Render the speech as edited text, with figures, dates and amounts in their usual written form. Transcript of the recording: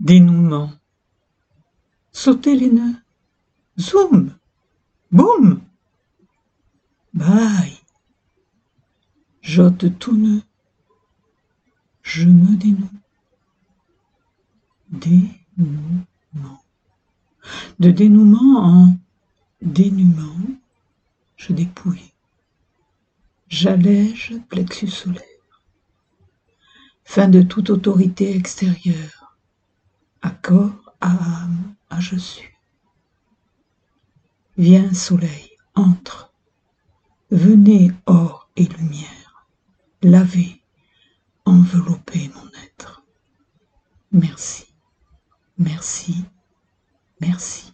Dénouement. Sautez les nœuds. Zoom. Boum. Bye. J'ôte tout nœud. Je me dénoue. Dénouement. De dénouement en dénuement, je dépouille. J'allège plexus solaire. Fin de toute autorité extérieure. À corps, à âme, à je suis. Viens soleil, entre. Venez or et lumière. Lavez, enveloppez mon être. Merci, merci, merci.